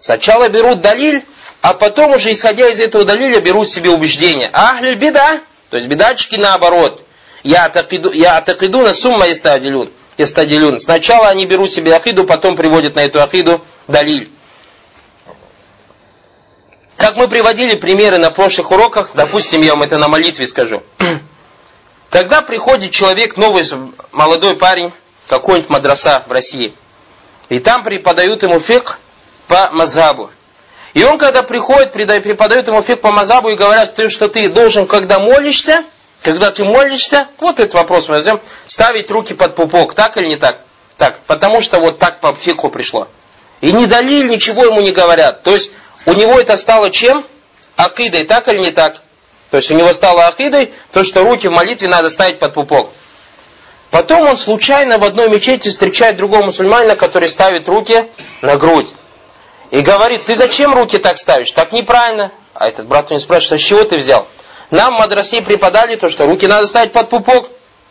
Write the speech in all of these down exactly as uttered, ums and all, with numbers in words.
Сначала берут далиль, а потом уже, исходя из этого далиля, берут себе убеждение. А ахлюль бида, то есть бидатчики наоборот. Я атакиду на сумма ястадилюн. Сначала они берут себе акиду, потом приводят на эту акиду далиль. Как мы приводили примеры на прошлых уроках, допустим, я вам это на молитве скажу. Когда приходит человек, новый молодой парень, какой-нибудь мадраса в России, и там преподают ему фикх по мазхабу. И он, когда приходит, преподают ему фикх по мазхабу и говорят, что ты должен, когда молишься, когда ты молишься, вот этот вопрос мы возьмем, ставить руки под пупок, так или не так? Так, потому что вот так по фикху пришло. И ни далиль, ничего ему не говорят. То есть, у него это стало чем? Акидой, так или не так? То есть у него стало акидой, то, что руки в молитве надо ставить под пупок. Потом он случайно в одной мечети встречает другого мусульманина, который ставит руки на грудь. И говорит, ты зачем руки так ставишь? Так неправильно. А этот брат у него спрашивает, а с чего ты взял? Нам в мадрасе преподали то, что руки надо ставить под пупок.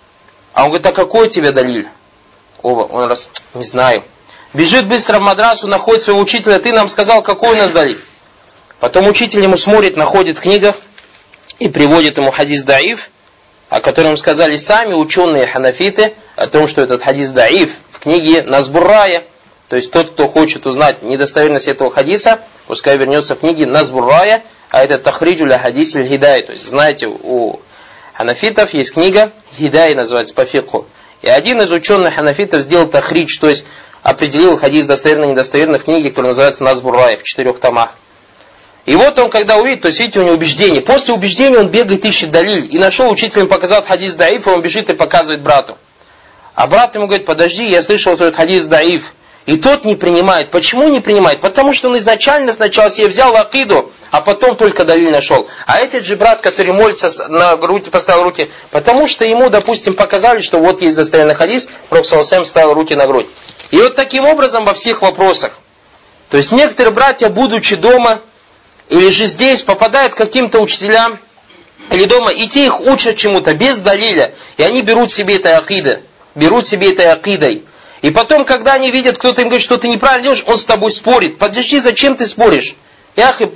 А он говорит, а какой у тебя далиль? Оба, он раз, не знаю. Бежит быстро в мадрасу, находит своего учителя, ты нам сказал, какой у нас далиль. Потом учитель ему смотрит, находит в книгах и приводит ему хадис даиф, о котором сказали сами ученые ханафиты, о том, что этот хадис даиф в книге Назбуррая. То есть тот, кто хочет узнать недостоверность этого хадиса, пускай вернется в книге Назбуррая, а это тахриджу ля хадис иль хидай. То есть знаете, у ханафитов есть книга Хидай, называется по фикху. И один из ученых ханафитов сделал тахридж, то есть определил хадис достоверно-недостоверно в книге, которая называется Назбуррая, в четырех томах. И вот он, когда увидит, то есть видите, у него убеждение. После убеждения он бегает, ищет далиль. И нашел, учитель ему показал хадис даиф, и он бежит и показывает брату. А брат ему говорит, подожди, я слышал этот хадис даиф. И тот не принимает. Почему не принимает? Потому что он изначально сначала себе взял акиду, а потом только далиль нашел. А этот же брат, который молится, на руки поставил руки, потому что ему, допустим, показали, что вот есть достоверный хадис, Пророк саллаллаху алейхи ва саллям ставил руки на грудь. И вот таким образом во всех вопросах. То есть некоторые братья, будучи дома, или же здесь, попадают к каким-то учителям, или дома, и те их учат чему-то без далиля, и они берут себе этой акидой, берут себе этой акидой. И потом, когда они видят, кто-то им говорит, что ты неправильно делаешь, он с тобой спорит. Подожди, зачем ты споришь? Яхи,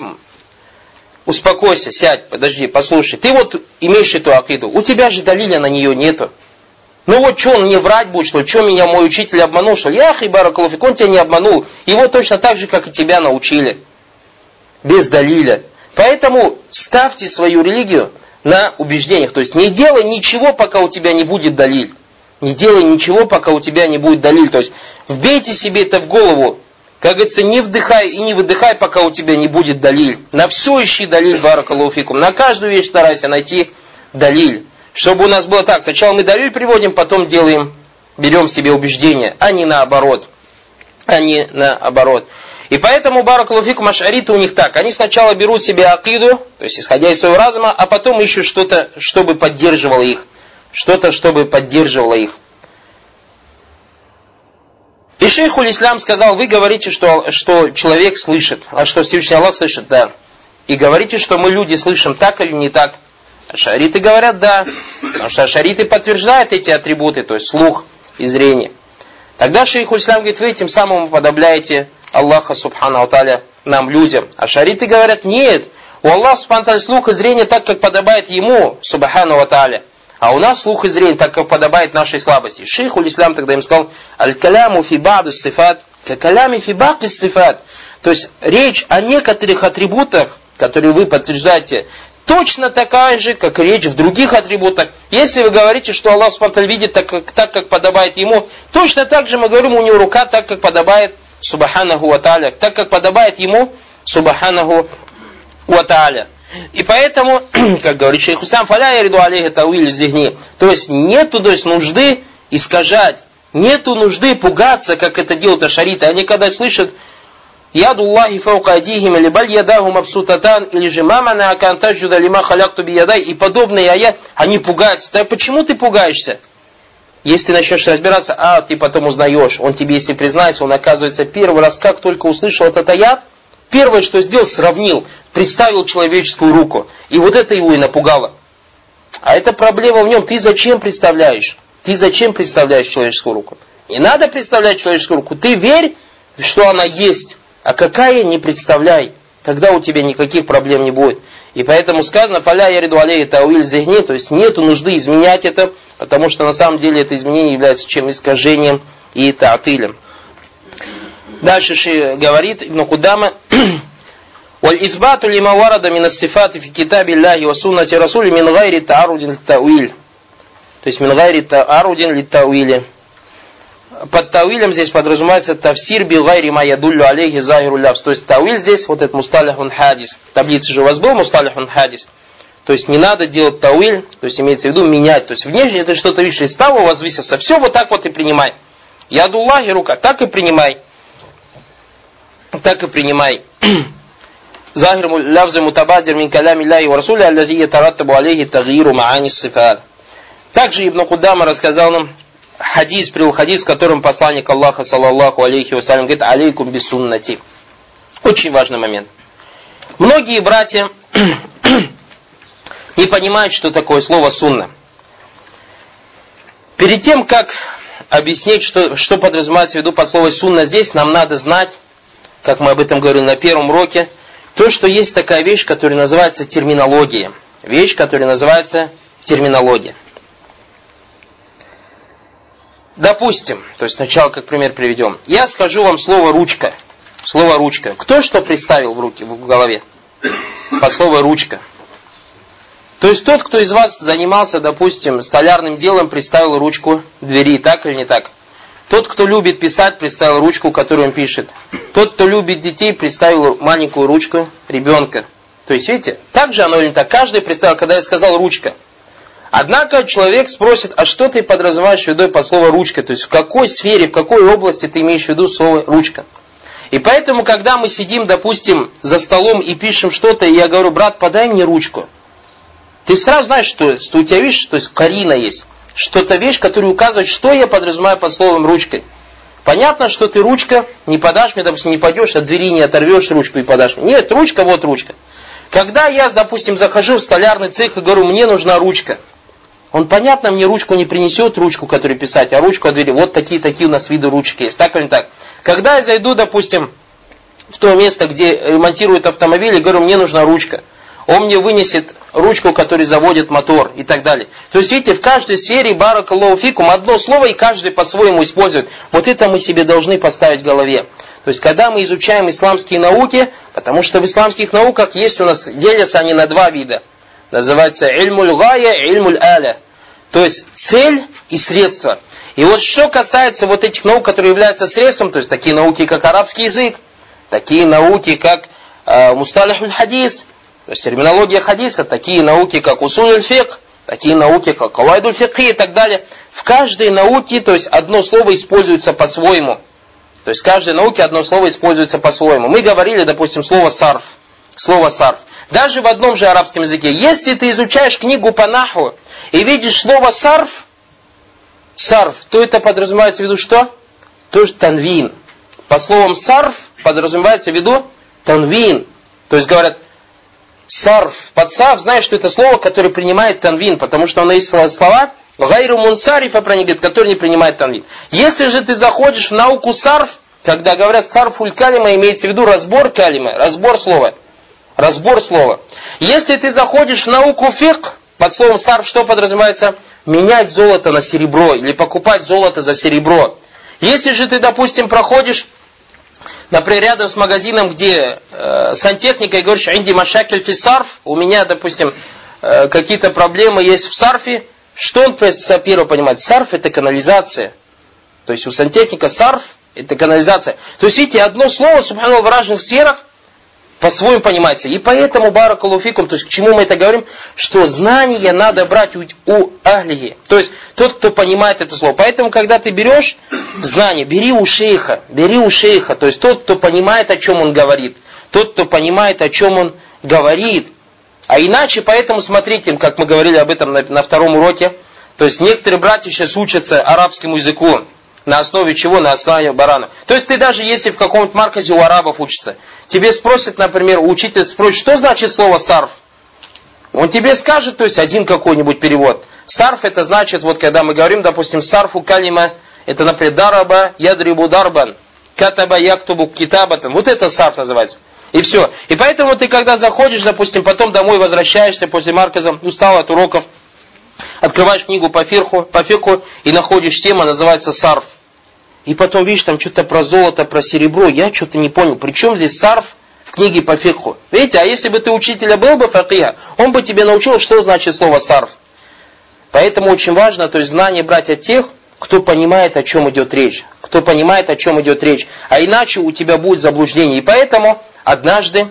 успокойся, сядь, подожди, послушай. Ты вот имеешь эту акиду, у тебя же далиля на нее нету. Ну вот что, он мне врать будет, что ли? Что меня мой учитель обманул, что ли? Яхи, баракалуфик, он тебя не обманул. Его точно так же, как и тебя научили. Без далиля. Поэтому ставьте свою религию на убеждениях. То есть не делай ничего, пока у тебя не будет далиль. Не делай ничего, пока у тебя не будет далиль. То есть вбейте себе это в голову. Как говорится, не вдыхай и не выдыхай, пока у тебя не будет далиль. На все ищи далиль, баракаллаху фикум. На каждую вещь старайся найти далиль. Чтобы у нас было так. Сначала мы далиль приводим, потом делаем, берем себе убеждение, а не наоборот. А не наоборот. И поэтому, баракаллаху фикум, аш'ариты у них так. Они сначала берут себе акиду, то есть исходя из своего разума, а потом ищут что-то, чтобы поддерживало их. Что-то, чтобы поддерживало их. И шейхуль ислам сказал, вы говорите, что, что человек слышит, а что Всевышний Аллах слышит, да. И говорите, что мы люди слышим так или не так. Аш'ариты говорят, да. Потому что аш'ариты подтверждают эти атрибуты, то есть слух и зрение. Тогда шейхуль ислам говорит, вы тем самым уподобляете Аллаха субхану тааля нам, людям. Аш'ариты говорят, нет. У Аллаха субхану тааля слух и зрение так, как подобает ему, субхану тааля. А у нас слух и зрение, так как подобает нашей слабости. Шейхуль ислам тогда им сказал, аль-каляму фи ба'ду сифат, ка-калями фи ба'ки сифат. То есть речь о некоторых атрибутах, которые вы подтверждаете, точно такая же, как и речь в других атрибутах. Если вы говорите, что Аллах субхану тааля видит так как, так, как подобает ему, точно так же мы говорим, у него рука так, как подобает субханаху ва тааля, так, как подобает ему субханаху ва тааля. И поэтому, как говорит шейх Ислам, фаля яриду алейхи тауиль зихни. То есть нету то есть, нужды искажать, нету нужды пугаться, как это делают аш'ариты. Они когда слышат ядуллахи фаука адихим или баль ядаху мабсутатан или же мамана акантаджуда лима халякту биядай и подобные аят, они пугаются. Так почему ты пугаешься? Если ты начнешь разбираться, а ты потом узнаешь, он тебе если признается, он оказывается первый раз, как только услышал этот аят, первое, что сделал, сравнил, представил человеческую руку. И вот это его и напугало. А это проблема в нем. Ты зачем представляешь? Ты зачем представляешь человеческую руку? Не надо представлять человеческую руку. Ты верь, что она есть. А какая, не представляй. Тогда у тебя никаких проблем не будет. И поэтому сказано, фаля яриду алейhi тауиль зихни, то есть нету нужды изменять это, потому что на самом деле это изменение является чем искажением и таатилем. Дальше Ши говорит, Ибн Кудама, «Валь-ифбату лима варада мин ас-сифати фи китаби Аллахи ва суннати расули мин гайри таарудин лит-тауиль». То есть мин гайри таарудин лит-тауили. Под тауилем здесь подразумевается тафсир би гайри ма ядуллю алейхи захиру лявс. То есть тауиль здесь, вот этот мусталихун хадис. В таблице же у вас был мусталихун хадис. То есть не надо делать тауиль, то есть имеется в виду менять. То есть внешне это что-то видишь, из того возвысился. Все вот так вот и принимай. Ядуллахи рука, так и принимай. Так и принимай. Захир лявзы мутабадир мин калями ляхи ва расуля аллази ятараттабу алейхи тагиру маани сифат. Также Ибн Кудама рассказал нам хадис, привел хадис, в котором посланник Аллаха, саллаллаху алейхи вассалям, говорит, алейкум бисуннати. Очень важный момент. Многие братья не понимают, что такое слово сунна. Перед тем, как объяснить, что, что подразумевается в виду под словом сунна здесь, нам надо знать, как мы об этом говорили на первом уроке, то, что есть такая вещь, которая называется терминология. Вещь, которая называется терминология. Допустим, то есть сначала как пример приведем. Я скажу вам слово ручка. Слово ручка. Кто что представил в руки, в голове? По слову ручка. То есть тот, кто из вас занимался, допустим, столярным делом, представил ручку двери, так или не так? Тот, кто любит писать, представил ручку, которую он пишет. Тот, кто любит детей, представил маленькую ручку ребенка. То есть, видите, так же оно или не так? Каждый представил, когда я сказал ручка. Однако человек спросит, а что ты подразумеваешь в виду по слову ручка? То есть, в какой сфере, в какой области ты имеешь в виду слово ручка? И поэтому, когда мы сидим, допустим, за столом и пишем что-то, и я говорю, брат, подай мне ручку. Ты сразу знаешь, что, что у тебя, видишь, то есть карина есть. Что-то вещь, которая указывает, что я подразумеваю под словом ручкой. Понятно, что ты ручка не подашь мне, допустим, не пойдешь, от двери не оторвешь ручку и подашь мне. Нет, ручка, вот ручка. Когда я, допустим, захожу в столярный цех и говорю, мне нужна ручка. Он, понятно, мне ручку не принесет, ручку, которую писать, а ручку от двери. Вот такие-такие у нас виды ручки есть. Так или не так? Когда я зайду, допустим, в то место, где ремонтируют автомобили, и говорю, мне нужна ручка. Он мне вынесет ручку, которая заводит мотор и так далее. То есть, видите, в каждой сфере баракаллаху фикум одно слово, и каждый по-своему использует. Вот это мы себе должны поставить в голове. То есть, когда мы изучаем исламские науки, потому что в исламских науках есть у нас, делятся они на два вида. Называется ильмуль гая и ильмуль аля. То есть, цель и средство. И вот что касается вот этих наук, которые являются средством, то есть, такие науки, как арабский язык, такие науки, как э, мусталихуль хадис, то есть терминология хадиса, такие науки, как усуль аль-фикх, такие науки, как кавайдуль фикхи и так далее. В каждой науке, то есть одно слово используется по-своему. То есть в каждой науке одно слово используется по-своему. Мы говорили, допустим, слово сарф. Слово сарф. Даже в одном же арабском языке. Если ты изучаешь книгу по нахву и видишь слово сарф, сарф, то это подразумевается в виду что? Тоже танвин. По словам сарф подразумевается в виду танвин. То есть говорят, сарф, под сарф, знаешь, что это слово, которое принимает танвин, потому что оно есть слова гайру мунсарифа, которые не принимают танвин. Если же ты заходишь в науку сарф, когда говорят сарфуль калима, имеется в виду разбор калимы, разбор слова. Разбор слова. Если ты заходишь в науку фикх, под словом сарф что подразумевается? Менять золото на серебро или покупать золото за серебро. Если же ты, допустим, проходишь, например, рядом с магазином, где э, сантехника, и говоришь, «Инди машакель фи сарф», у меня, допустим, э, какие-то проблемы есть в сарфе, что он первое понимает? Сарф это канализация. То есть у сантехника сарф это канализация. То есть, видите, одно слово, субханаллах, в разных сферах по-своему понимается. И поэтому, баракаллаху фикум, то есть к чему мы это говорим? Что знания надо брать у, у ахлихи. То есть тот, кто понимает это слово. Поэтому, когда ты берешь знание, бери у шейха. Бери у шейха. То есть тот, кто понимает, о чем он говорит. Тот, кто понимает, о чем он говорит. А иначе, поэтому, смотрите, как мы говорили об этом на, на втором уроке. То есть некоторые братья сейчас учатся арабскому языку. На основе чего? На основе барана. То есть ты даже если в каком-то марказе у арабов учишься, тебе спросят, например, учитель спросит, что значит слово сарф? Он тебе скажет, то есть один какой-нибудь перевод. Сарф это значит, вот когда мы говорим, допустим, сарфу калима, это, например, дараба ядрибу дарбан. катаба яктубу китабатан. Вот это сарф называется. И все. И поэтому ты, когда заходишь, допустим, потом домой возвращаешься после марказа, устал от уроков, открываешь книгу по фирху, по фирху и находишь тему, называется сарф. И потом видишь там что-то про золото, про серебро. Я что-то не понял. Причем здесь сарф в книге по фирху? Видите, а если бы ты учителя был бы факиха, он бы тебе научил, что значит слово сарф. Поэтому очень важно, то есть знание брать от тех, кто понимает, о чем идет речь. Кто понимает, о чем идет речь. А иначе у тебя будет заблуждение. И поэтому однажды,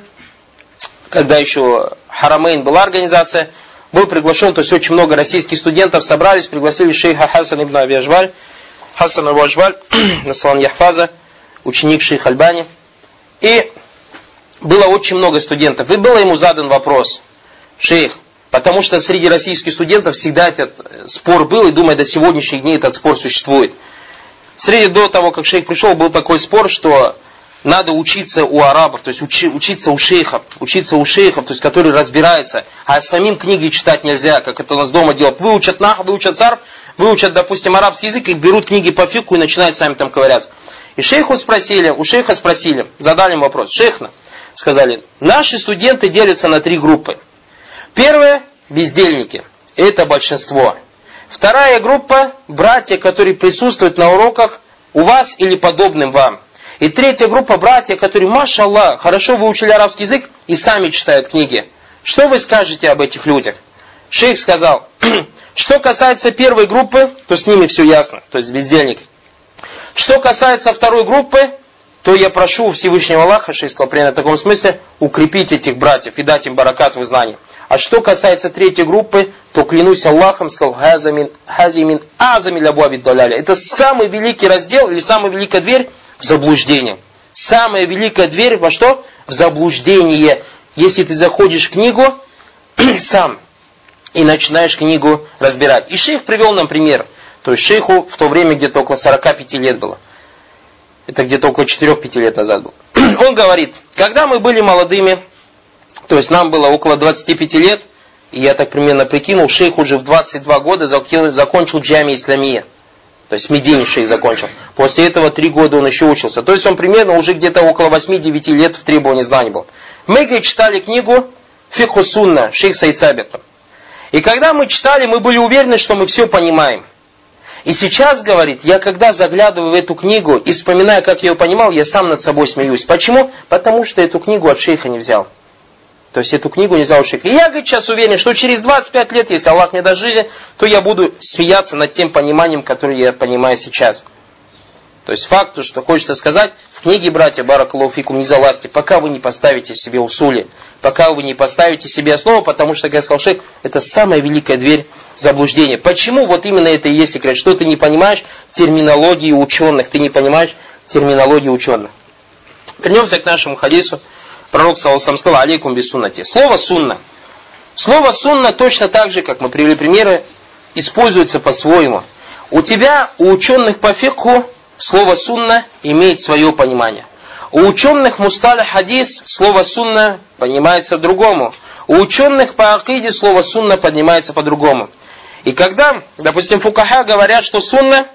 когда еще Харамейн была организация, был приглашен, то есть очень много российских студентов собрались, пригласили шейха Хасан ибн Аби Ажваль, Хасан Абу Ажваль, Насалан Яхфаза, ученик шейха Альбани. И было очень много студентов. И был ему задан вопрос: шейх, потому что среди российских студентов всегда этот спор был, и думаю, до сегодняшних дней этот спор существует. Среди до того, как шейх пришел, был такой спор, что надо учиться у арабов, то есть учи, учиться у шейхов, учиться у шейхов, то есть которые разбираются, а самим книги читать нельзя, как это у нас дома делают. Выучат нах, выучат сарф, выучат, допустим, арабский язык, и берут книги по фикху и начинают сами там ковыряться. И шейху спросили, у шейха спросили, задали ему вопрос: шейхна, сказали, наши студенты делятся на три группы. Первая – бездельники, это большинство. Вторая группа – братья, которые присутствуют на уроках у вас или подобным вам. И третья группа – братья, которые, машаллах, хорошо выучили арабский язык и сами читают книги. Что вы скажете об этих людях? Шейх сказал, что касается первой группы, то с ними все ясно, то есть бездельники. Что касается второй группы, то я прошу Всевышнего Аллаха, шейх сказал примерно в таком смысле, укрепить этих братьев и дать им баракат в их знании. А что касается третьей группы, то клянусь Аллахом, сказал, хазамин, хазимин, азамин лабу абиддаляля. Это самый великий раздел или самая великая дверь в заблуждение. Самая великая дверь во что? В заблуждение. Если ты заходишь в книгу сам и начинаешь книгу разбирать. И шейх привел нам пример. То есть шейху в то время где-то около сорока пяти лет было. Это где-то около четырёх-пяти лет назад было. Он говорит, когда мы были молодыми, то есть нам было около двадцати пяти лет, и я так примерно прикинул, шейх уже в двадцать два года закончил джами исламия. То есть Медине шейх закончил. После этого три года он еще учился. То есть он примерно уже где-то около восьми-девяти лет в требовании знаний был. Мы, говорит, читали книгу Фикху Сунна, шейх Саид Сабит. И когда мы читали, мы были уверены, что мы все понимаем. И сейчас, говорит, я когда заглядываю в эту книгу и вспоминаю, как я ее понимал, я сам над собой смеюсь. Почему? Потому что эту книгу от шейха не взял. То есть эту книгу не взял от шейха. И я, говорит, сейчас уверен, что через двадцать пять лет, если Аллах мне даст жизнь, то я буду смеяться над тем пониманием, которое я понимаю сейчас. То есть факт, что хочется сказать, в книге, братья, баракаллаху фикум, не залазьте, пока вы не поставите себе усули, пока вы не поставите себе основу, потому что, как я сказал шейх, это самая великая дверь заблуждения. Почему вот именно это и есть секрет? Что ты не понимаешь терминологии ученых, ты не понимаешь терминологии ученых. Вернемся к нашему хадису. Пророк саллаллаху алейхи ва саллям сказал: алейкум бисуннати. Слово сунна. Слово сунна точно так же, как мы привели примеры, используется по-своему. У тебя, у ученых по фикху, слово сунна имеет свое понимание. У ученых мусталих хадис слово сунна понимается по-другому. У ученых по акиде слово сунна поднимается по-другому. И когда, допустим, фукаха говорят, что сунна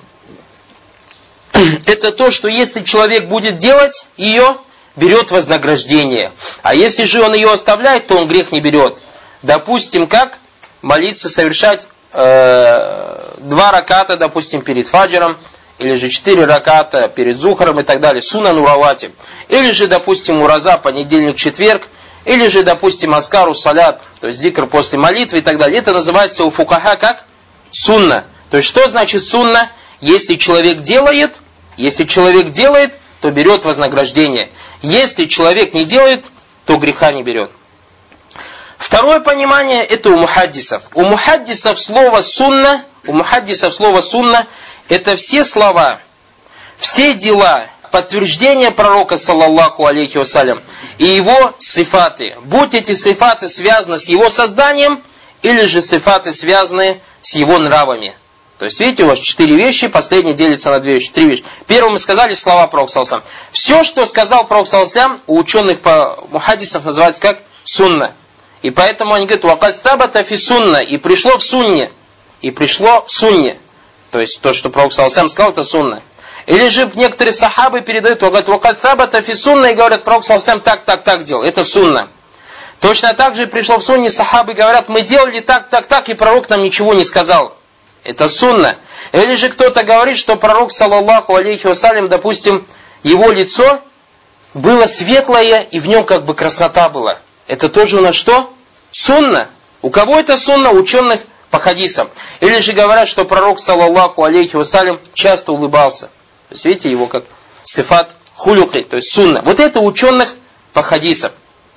это то, что если человек будет делать ее, берет вознаграждение. А если же он ее оставляет, то он грех не берет. Допустим, как молиться, совершать э, два раката, допустим, перед фаджром, или же четыре раката перед зухром и так далее, сунан ураватим. Или же, допустим, ураза, понедельник, четверг, или же, допустим, аскару салят, то есть зикр после молитвы и так далее. Это называется у фукаха как сунна. То есть, что значит сунна? Если человек делает, если человек делает, то берет вознаграждение. Если человек не делает, то греха не берет. Второе понимание это у мухаддисов. У мухаддисов слово сунна, у мухаддисов слово сунна это все слова, все дела, подтверждения пророка саллаллаху алейхи вассалям и его сифаты. Будь эти сифаты связаны с его созданием, или же сифаты связаны с его нравами. То есть, видите, у вас четыре вещи, последний делится на две вещи, три вещи. Первым мы сказали слова пророка саллаллаху алейхи вассалям. Все, что сказал пророк саллаллаху алейхи вассалям, у ученых по мухаддисов называется как сунна. И поэтому они говорят, вакад табата фи сунна, и пришло в сунне. И пришло в сунне. То есть, то, что пророк саллаллаху алейхи вассалям сказал, это сунна. Или же некоторые сахабы передают, говорят, «Вакад сабата фи сунна», и говорят, пророк саллаллаху так, так, так делал. Это сунна. Точно так же пришло в сунне, сахабы говорят, мы делали так, так, так, и пророк нам ничего не сказал. Это сунна. Или же кто-то говорит, что пророк, саллаллаху алейхи вассалям, допустим, его лицо было светлое, и в нем как бы краснота была. Это тоже у нас что? Сунна. У кого это сунна? Ученых по хадисам. Или же говорят, что пророк, саллаллаху алейхи вассалям, часто улыбался. То есть, видите, его как сифат хулюки, то есть сунна. Вот это у ученых по хадисам.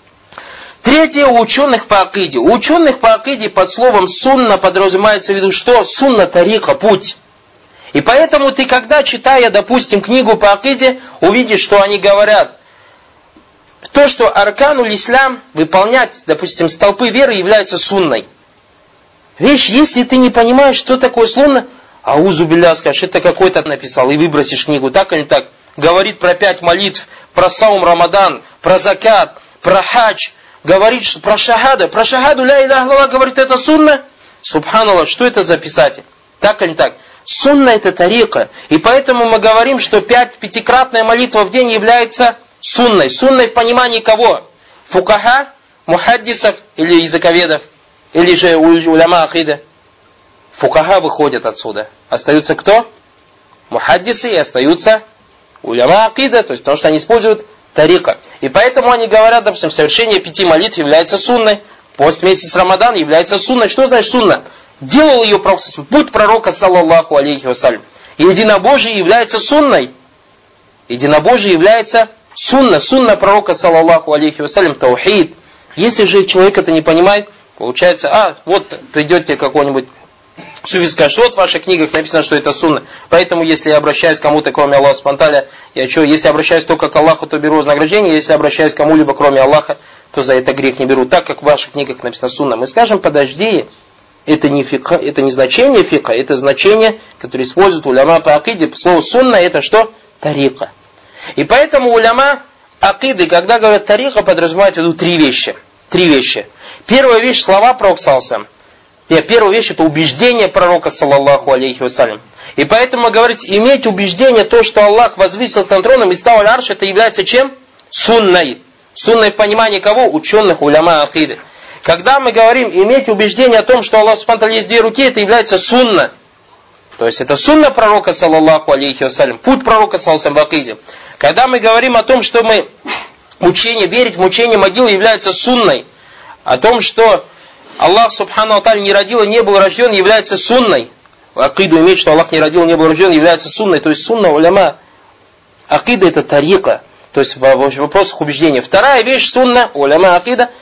Третье, у ученых по акиде. У ученых по акиде под словом сунна подразумевается в виду что? Сунна тарика, путь. И поэтому ты, когда, читая, допустим, книгу по акиде, увидишь, что они говорят, то, что аркануль ислам выполнять, допустим, столпы веры является сунной. Видишь, если ты не понимаешь, что такое сунна, аузу билля, скажешь, это какой-то написал, и выбросишь книгу, так или так. Говорит про пять молитв, про саум Рамадан, про закат, про хадж, говорит про шахаду, про шахаду ля иляха илlallah, говорит, это сунна. Субханаллах, что это за писатель? Так или так? Сунна это тарика. И поэтому мы говорим, что пять, пятикратная молитва в день является сунной. Сунной в понимании кого? Фукаха, мухаддисов или языковедов, или же уляма акида. Фукаха выходят отсюда. Остаются кто? Мухаддисы, и остаются уляма акида, то есть потому что они используют тарика. И поэтому они говорят, допустим, совершение пяти молитв является сунной. Пост месяц Рамадан является сунной. Что значит сунна? Делал ее пророк, путь пророка, саллаллаху алейхи вассалям. И единобожие является сунной. Единобожие является сунна. Сунна пророка, саллаллаху алейхи вассалям, таухид. Если же человек это не понимает, получается, а, вот придете какой-нибудь суфи, скажет, вот в ваших книгах написано, что это сунна. Поэтому, если я обращаюсь к кому-то, кроме Аллаха спонтанно, я что, если обращаюсь только к Аллаху, то беру вознаграждение, если обращаюсь к кому-либо, кроме Аллаха, то за это грех не беру. Так как в ваших книгах написано сунна. Мы скажем, подожди, это не фикха, это не значение фикха, это значение, которое используют уляма по акиде. Слово сунна это что? Тарика. И поэтому уляма акиды, когда говорят тарика, подразумевают в виду три вещи. Три вещи. Первая вещь, слова пророка саллаллаху. И первая вещь это убеждение пророка, саллаллаху алейхи вассалям. И поэтому говорить, иметь убеждение, то, что Аллах возвысился над троном и стал аль-арш, это является чем? Сунной. Сунной в понимании кого? Ученых, уляма акиды. Когда мы говорим, иметь убеждение о том, что Аллах субхану есть две руки, это является сунна. То есть это сунна пророка, саллаллаху алейхи вассалям, путь пророка, саллаллаху алейхи вассалям, в акиде. Когда мы говорим о том, что мы учение, верить в мучение могилы является сунной, о том, что Аллах субхану аталь не родил и не был рожден, является сунной. Акиду иметь, что Аллах не родил и не был рожден, является сунной. То есть сунна уляма. Акида это тарика. То есть в вопросах убеждения. Вторая вещь сунна, уляма акида,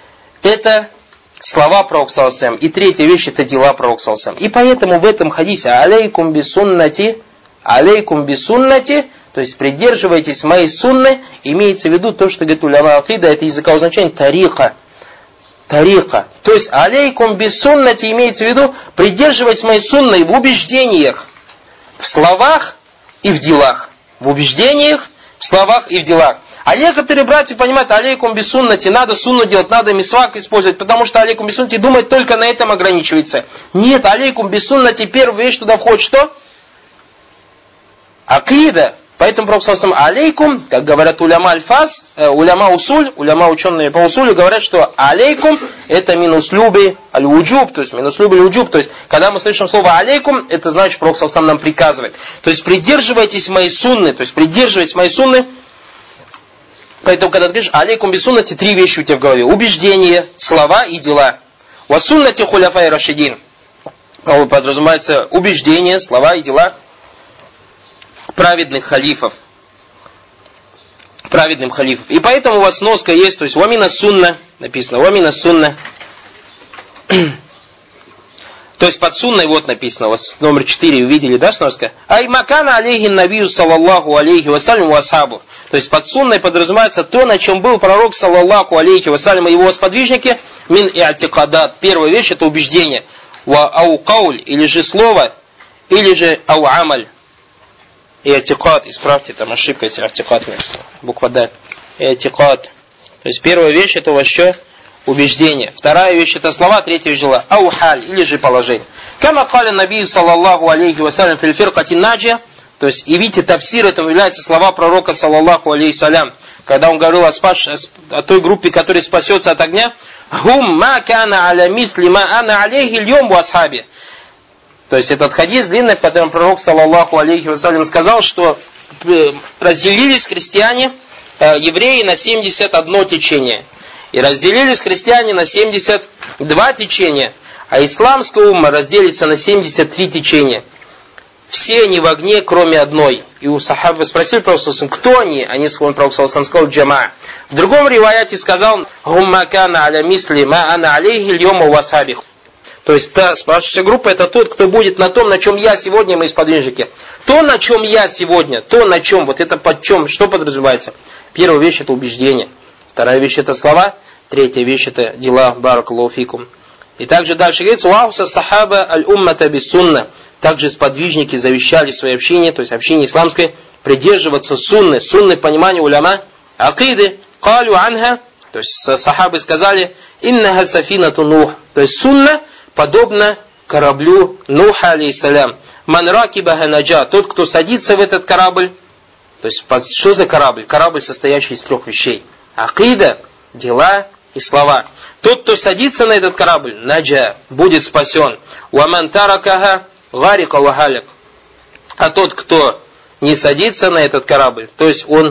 это слова пророка саллаллаху алейхи вассалям. И третья вещь это дела пророка саллаллаху алейхи вассалям. И поэтому в этом хадисе алейкум бисуннати, алейкум бисуннати, то есть придерживайтесь моей сунны, имеется в виду то, что говорит уляма акида, это языковое значение тарика. Тарика. То есть, алейкум бисуннати имеется в виду придерживать моей сунной в убеждениях, в словах и в делах. В убеждениях, в словах и в делах. А некоторые братья понимают, алейкум бисуннати, надо сунну делать, надо мисвак использовать, потому что алейкум бисуннати думает только на этом ограничивается. Нет, алейкум бисуннати, первая вещь туда входит что? Акида. Поэтому пророк саллаллаху алейкум, как говорят уляма альфаз, э, уляма усуль, уляма ученые по усулю говорят, что алейкум это минуслюби аль-уджуб, то есть минуслюби аль-уджуб, то есть когда мы слышим слово алейкум, это значит пророк саллаллаху нам приказывает. То есть придерживайтесь моей сунны, то есть придерживайтесь моей сунны. Поэтому когда ты говоришь алейкум бисуннати, три вещи у тебя в голове: убеждение, слова и дела. Ва суннати хуляфай рашидин. Подразумевается убеждение, слова и дела праведных халифов. Праведным халифов. И поэтому у вас сноска есть, то есть вамина сунна, написано, вамина сунна. То есть под сунной вот написано, у вас номер четыре, увидели, да, сноска? Ай макана алейхи набию саллаллаху алейхи вассалям ва асхабу. То есть под сунной подразумевается то, на чем был пророк саллаллаху алейхи вассалям и его сподвижники. Мин и'тикадат. Первая вещь это убеждение. Ва ау кауль, или же слово, или же ау амаль. И'тикад, исправьте, там ошибка, если и'тикад, буква Д. И'тикад. То есть первая вещь это у вас что? Убеждение. Вторая вещь это слова, третья вещь дела. Ау халь, или же положение. Кама каля набию саллаллаху алейхи вассалям фил фиркати наджия. То есть, и видите, тафсир этому являются слова пророка, саллаллаху алейхи салям, когда он говорил о, спас, о той группе, которая спасется от огня. «Хум ма кана аля мисли ма ана алейхи льем ва асхаби». То есть, этот хадис длинный, в котором пророк, саллаллаху алейхи вассалям, сказал, что разделились христиане, евреи на семьдесят одно течение. И разделились христиане на семьдесят два течения. А исламская умма разделится на семьдесят три течения. Все они в огне, кроме одной. И у сахабы спросили пророка, кто они? Они сказали, пророк сказал, джама. В другом риваяте сказал, «Гумма кана аля мисли ма ана алейхи льома ва асхаби». То есть, та спасшая группа, это тот, кто будет на том, на чем я сегодня, мои сподвижники. То, на чем я сегодня, то, на чем, вот это под чем, что подразумевается? Первая вещь, это убеждение. Вторая вещь, это слова. Третья вещь, это дела. Баракаллаху фикум. И также дальше говорится, «Вауса сахаба аль-уммата бис-сунна». Также сподвижники завещали свое общение, то есть общение исламское, придерживаться сунны. Сунны в понимании уляма. Акиды, калю анха. То есть сахабы сказали, «Иннаха сафинату нух». То есть сунна подобно кораблю Нуха алейхиссалям. «Ман ракибаха наджа». Тот, кто садится в этот корабль. То есть что за корабль? Корабль, состоящий из трех вещей. Акида, дела и слова. Тот, кто садится на этот корабль, наджа, будет спасен. «Уаман таракаха гарика вахалик». А тот, кто не садится на этот корабль, то есть он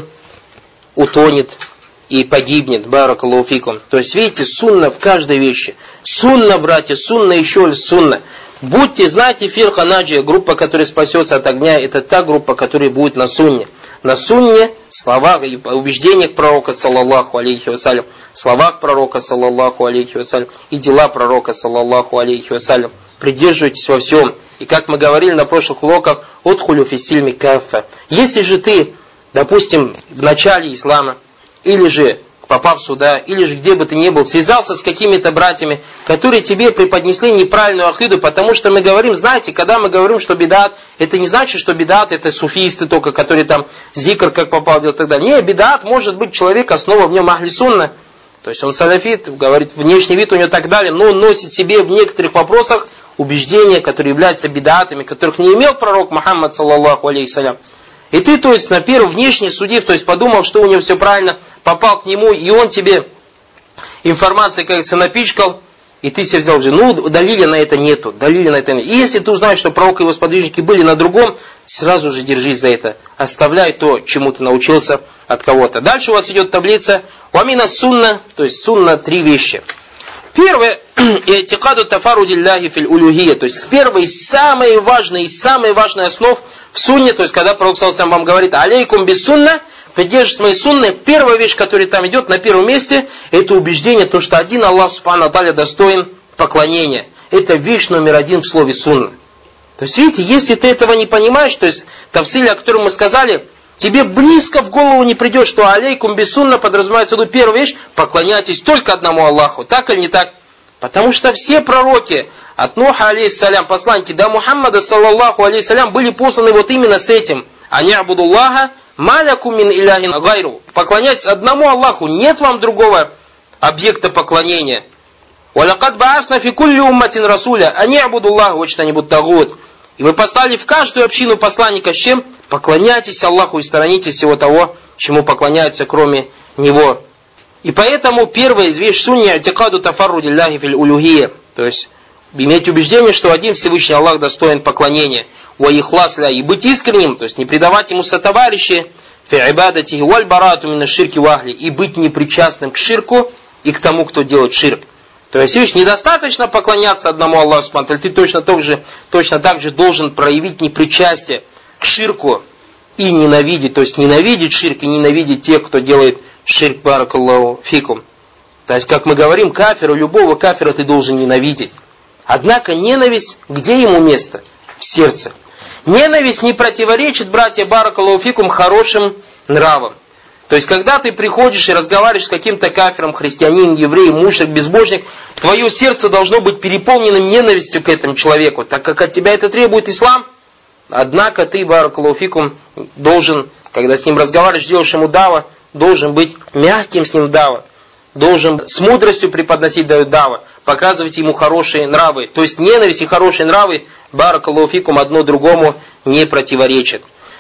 утонет и погибнет. Баракаллаху фикум. То есть, видите, сунна в каждой вещи. Сунна, братья, сунна, еще раз сунна. Будьте, знаете, фирха наджия, группа, которая спасется от огня, это та группа, которая будет на сунне. На сунне, словах и убеждениях пророка, саллаллаху алейхи вассалям, словах пророка, саллаллаху алейхи вассалям, и дела пророка, саллаллаху алейхи вассалям. Придерживайтесь во всем. И как мы говорили на прошлых уроках, «Отхулю фиссильми каффа». Если же ты, допустим, в начале ислама, или же попав сюда, или же где бы ты ни был, связался с какими-то братьями, которые тебе преподнесли неправильную акиду, потому что мы говорим, знаете, когда мы говорим, что бидат, это не значит, что бидат это суфисты только, которые там зикр как попал делать и так далее. Не, бидат может быть человек, основа в нем ахли сунна, то есть он салафит, говорит, внешний вид у него и так далее, но он носит себе в некоторых вопросах убеждения, которые являются бидатами, которых не имел пророк Мухаммад, саллаллаху алейхи салям. И ты, то есть, на первый внешний судив, то есть, подумал, что у него все правильно, попал к нему, и он тебе информацией, как говорится, напичкал, и ты себе взял уже, ну, далиля на это нету, далиля на это нет. И если ты узнаешь, что пророк и его сподвижники были на другом, сразу же держись за это. Оставляй то, чему ты научился от кого-то. Дальше у вас идет таблица «Вамина сунна», то есть, сунна три вещи. Первое, «И'тикаду тафарудилляхи фил улюхия», то есть, первое и самое важное, и самое важное основ в сунне, то есть, когда пророк саллаллаху вам говорит «Алейкум бис сунна», придерживайтесь моей сунны, первая вещь, которая там идет на первом месте, это убеждение, то, что один Аллах субхану ва тааля достоин поклонения. Это вещь номер один в слове сунна. То есть, видите, если ты этого не понимаешь, то есть, тафсиль, о котором мы сказали, тебе близко в голову не придет, что алейкум бис сунна подразумевается в виду первая вещь, поклоняйтесь только одному Аллаху. Так или не так? Потому что все пророки, от Нуха алейхиссалям, посланники до Мухаммада саллаллаху алейхиссалям, были посланы вот именно с этим. Ани абудуллаха маляку мин иляхин гайру. Поклоняйтесь одному Аллаху, нет вам другого объекта поклонения. Валякад баасна фи кулли умматин расуля, ани абудуллаху вачтанибут тагут. И мы послали в каждую общину посланника с чем? Поклоняйтесь Аллаху и сторонитесь всего того, чему поклоняются кроме Него. И поэтому первая из вещь сунни атикаду тафаррудилляхи фил улюхия. То есть, иметь убеждение, что один Всевышний Аллах достоин поклонения. Ва ихлас ля, и быть искренним, то есть не предавать ему сотоварищи, фи ибадатихи валь барату мина ширки вахли, и быть непричастным к ширку и к тому, кто делает ширк. То есть, видишь, недостаточно поклоняться одному Аллаху субхану ва тааля, ты точно так же, точно так же должен проявить непричастие к ширку и ненавидеть, то есть ненавидеть ширк и ненавидеть тех, кто делает ширк, баракаллаху фикум. То есть, как мы говорим, кафира, любого кафира ты должен ненавидеть. Однако ненависть, где ему место? В сердце. Ненависть не противоречит, братья, баракаллаху фикум, хорошим нравам. То есть, когда ты приходишь и разговариваешь с каким-то кафиром, христианин, еврей, мушрик, безбожник, твое сердце должно быть переполнено ненавистью к этому человеку, так как от тебя это требует ислам. Однако ты, баракаллаху фикум, должен, когда с ним разговариваешь, делаешь ему дава, должен быть мягким с ним дава, должен с мудростью преподносить дают дава, показывать ему хорошие нравы. То есть, ненависть и хорошие нравы, баракаллаху фикум, одно другому не противоречат.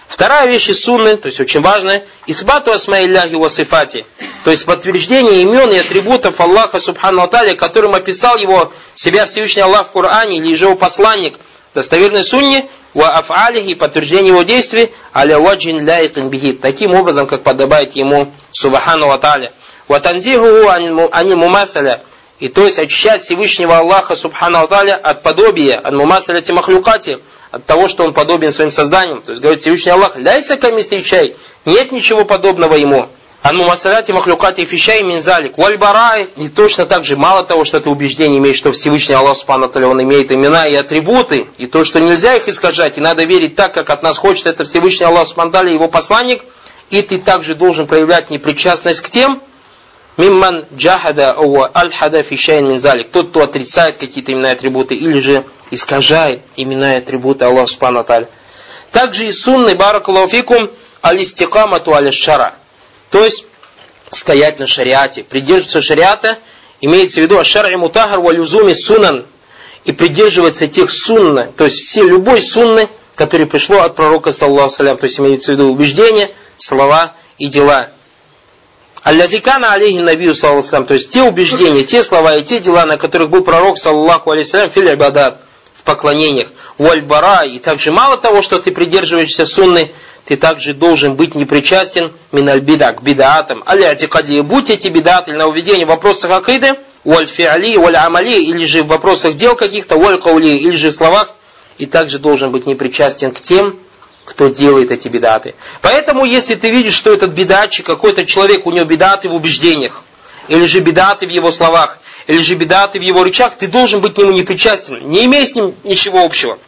Вторая вещь из сунны, то есть очень важная, исбату асмаилляхи ва сифати, то есть подтверждение имен и атрибутов Аллаха субхану ва тааля, которым описал его себя Всевышний Аллах в Коране или же его посланник в достоверной сунне, ва аф'алихи, подтверждение его действий, аля ваджин лайкин бихи, таким образом, как подобает ему субхану ва тааля. Ва танзиху ани муматаля, и то есть очищать Всевышнего Аллаха субхану ва тааля от подобия, от мумасаляти махлюкати, от того, что он подобен своим созданиям. То есть говорит Всевышний Аллах, ляйся камисли чай, нет ничего подобного ему. Анну масаляти махлюкати фишай минзалик, вальбарай, и точно так же, мало того, что ты убеждение имеешь, что Всевышний Аллах субхану ва тааля, он имеет имена и атрибуты, и то, что нельзя их искажать, и надо верить так, как от нас хочет это Всевышний Аллах субхану ва тааля, его посланник, и ты также должен проявлять непричастность к тем, мимман джахада ова аль-хада фишайн минзалик, тот, кто отрицает какие-то имена и атрибуты, или же искажает имена и атрибуты Аллаха субхану ва тааля. Также из сунны, баракаллаху фикум, аль-истикамату аля-шара, то есть стоять на шариате, придерживаться шариата, имеется в виду аш-шар'и мутахар ва люзуми сунан, и придерживаться тех сунна, то есть все, любой сунны, который пришло от пророка саллаллаху алейхи ва саллям, то есть имеется в виду убеждения, слова и дела. Аллазикана алейхи набию саллаллаху алейхи ва саллям, то есть те убеждения, те слова и те дела, на которых был пророк саллаллаху алейхи ва саллям, фил ибадат, в поклонениях, вальбара, и также мало того, что ты придерживаешься сунны, ты также должен быть непричастен миналь бида, к бидаатам, аля атикади, будь эти бидаты или нововведения в вопросах акиды, валь фиали, валь амали, или же в вопросах дел каких-то, валь каули, или же в словах, и также должен быть непричастен к тем, кто делает эти бидаты. Поэтому, если ты видишь, что этот бидатчик, какой-то человек, у него бидаты в убеждениях, или же бидаты в его словах, или же бидаты в его речах, ты должен быть к нему непричастен. Не имей с ним ничего общего.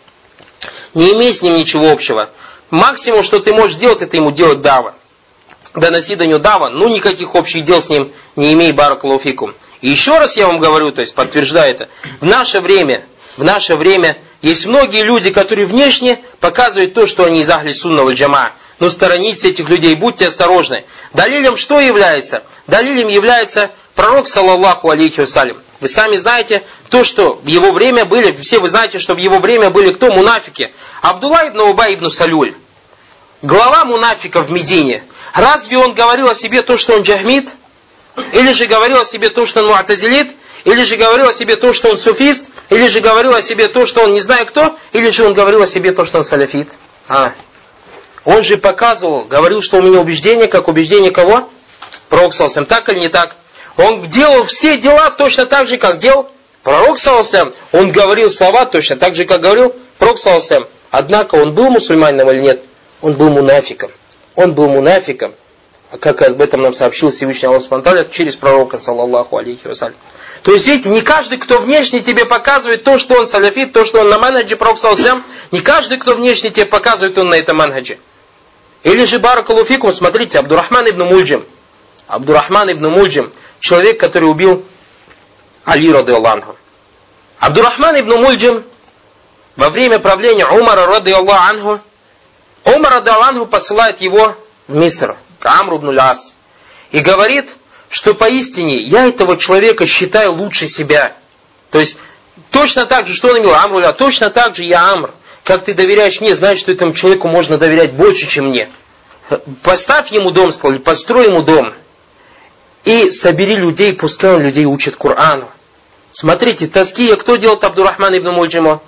Не имей с ним ничего общего. Максимум, что ты можешь делать, это ему делать дава. Доноси до него дава, ну никаких общих дел с ним не имей, баракаллаху фикум. И еще раз я вам говорю, то есть подтверждаю это, в наше время, в наше время есть многие люди, которые внешне показывают то, что они из ахли сунна валь джамаа. Но сторонитесь этих людей, будьте осторожны. Далилем что является? Далилем является пророк саллаллаху алейхи ва саллям. Вы сами знаете то, что в его время были, все вы знаете, что в его время были кто? Мунафики. Абдулла ибн Убай ибн Салюль, глава мунафиков в Медине. Разве он говорил о себе то, что он джахмид? Или же говорил о себе то, что он муатазилит? Или же говорил о себе то, что он суфист? Или же говорил о себе то, что он не знаю кто? Или же он говорил о себе то, что он салафит? А. Он же показывал, говорил, что у меня убеждение, как убеждение кого? Пророк саллаллаху алейхи ва саллям. Так или не так? Он делал все дела точно так же, как делал пророк саллаллаху алейхи ва саллям. Он говорил слова точно так же, как говорил пророк саллаллаху алейхи ва саллям. Однако он был мусульманином или нет? Он был мунафиком. Он был мунафиком, как об этом нам сообщил Всевышний Аллах субхану ва тааля через пророка саллаллаху алейхи ва саллям. То есть, видите, не каждый, кто внешне тебе показывает то, что он салафит, то, что он на манхаджи пророка саллаллаху алейхи ва саллям, не каждый, кто внешне тебе показывает, он на этом манхаджи. Или же баракаллаху фикум, смотрите, Абдуррахман ибн Мульджим. Абдуррахман ибн Мульджим, человек, который убил Али радийаллаху анху. Абдуррахман ибн Мульджим во время правления Умара радийаллаху анху, Умар радийаллаху анху посылает его в Миср, к Амру ибн аль-Ас, и говорит, что поистине я этого человека считаю лучше себя. То есть, точно так же, что он имел, Амру аль-Ас, точно так же я Амр. Как ты доверяешь мне, знаешь, что этому человеку можно доверять больше, чем мне. Поставь ему дом, сказал, построй ему дом. И собери людей, пускай он людей учит Корану. Смотрите, таския, кто делает Абдуррахман ибн Мульджиму?